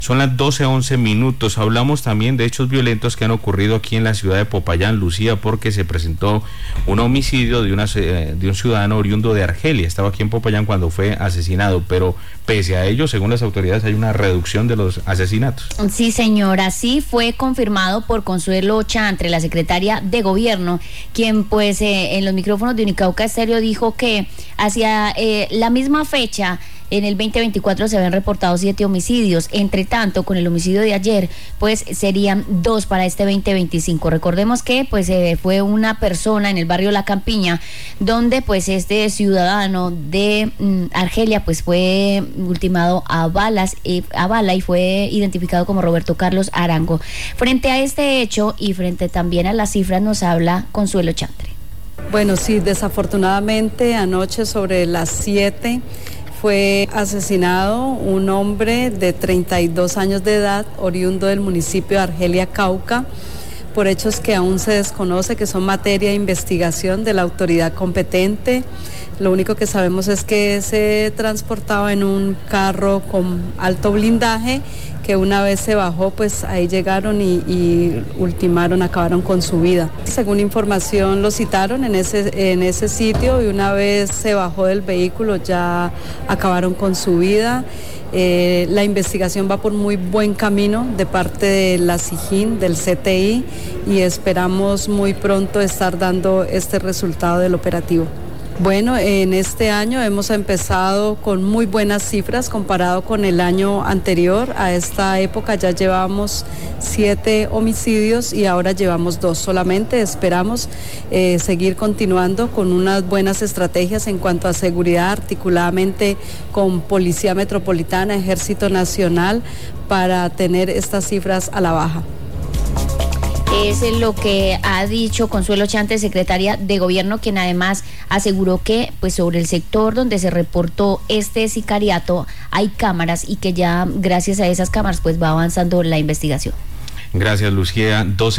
Son las 12:11. Hablamos también de hechos violentos que han ocurrido aquí en la ciudad de Popayán, Lucía, porque se presentó un homicidio de un ciudadano oriundo de Argelia. Estaba aquí en Popayán cuando fue asesinado, pero pese a ello, según las autoridades, hay una reducción de los asesinatos. Sí, señora, sí fue confirmado por Consuelo Chantre, la secretaria de Gobierno, quien pues en los micrófonos de Unicauca Estéreo dijo que hacia la misma fecha, en el 2024 se habían reportado 7 homicidios. Entre tanto, con el homicidio de ayer, pues serían 2 para este 2025. Recordemos que pues fue una persona en el barrio La Campiña, donde pues este ciudadano de Argelia pues fue ultimado a bala y fue identificado como Roberto Carlos Arango. Frente a este hecho y frente también a las cifras nos habla Consuelo Chantre. Bueno, sí, desafortunadamente anoche sobre las 7 fue asesinado un hombre de 32 años de edad, oriundo del municipio de Argelia, Cauca, por hechos que aún se desconoce, que son materia de investigación de la autoridad competente. Lo único que sabemos es que se transportaba en un carro con alto blindaje, que una vez se bajó, pues ahí llegaron y ultimaron, acabaron con su vida. Según información, lo citaron en ese sitio y una vez se bajó del vehículo ya acabaron con su vida. La investigación va por muy buen camino de parte de la SIJIN, del CTI, y esperamos muy pronto estar dando este resultado del operativo. Bueno, en este año hemos empezado con muy buenas cifras comparado con el año anterior. A esta época ya llevamos 7 homicidios y ahora llevamos 2 solamente. Esperamos seguir continuando con unas buenas estrategias en cuanto a seguridad, articuladamente con Policía Metropolitana, Ejército Nacional, para tener estas cifras a la baja. Es lo que ha dicho Consuelo Chantre, secretaria de Gobierno, quien además aseguró que pues sobre el sector donde se reportó este sicariato hay cámaras y que ya gracias a esas cámaras pues va avanzando la investigación. Gracias, Lucía.